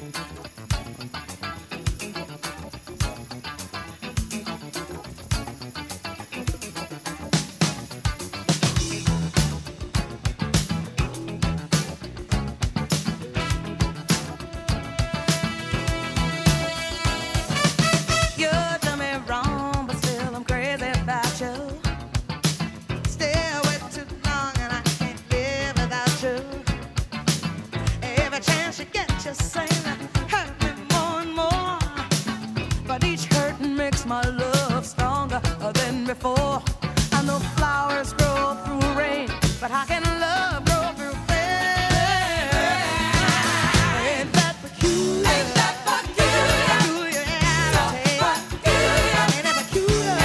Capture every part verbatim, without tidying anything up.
My love stronger than before. I know flowers grow through rain, but how can love grow through pain? Ain't that peculiar? Ain't that peculiar? Peculiarity. Ain't that peculiar,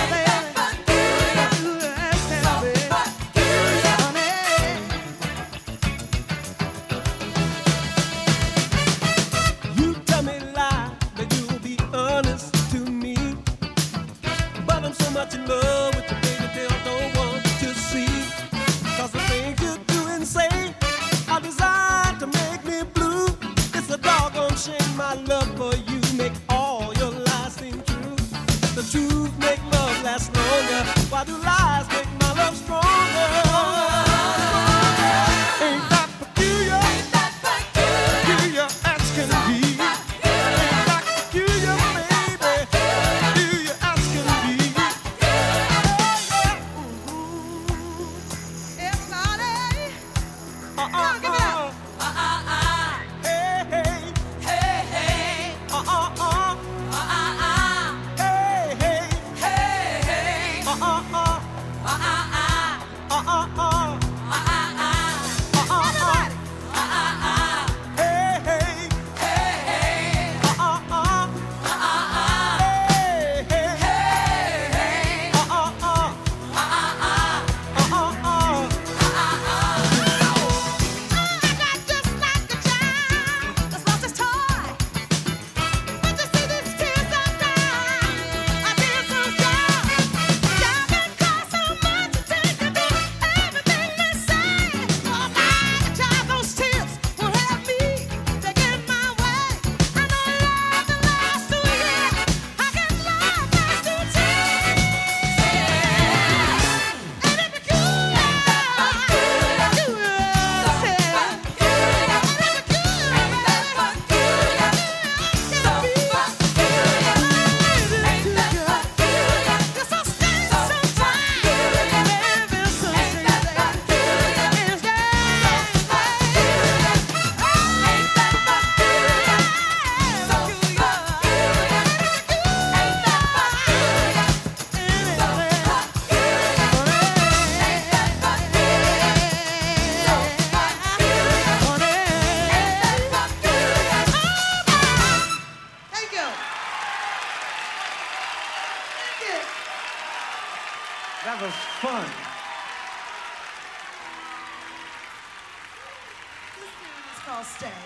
baby? You tell me lie, but you'll be honest to me. But I'm so much in love with the baby girl, don't want to see. Cause the things you do and say are designed to make me blue. It's a doggone shame my love for you make all your lies seem true. The truth make love last longer, while the lies make my love stronger. Ain't that peculiar? Ain't that peculiar? Peculiar as can be. Ain't that peculiar, baby? Peculiar as can be. That was fun. It's called Stay.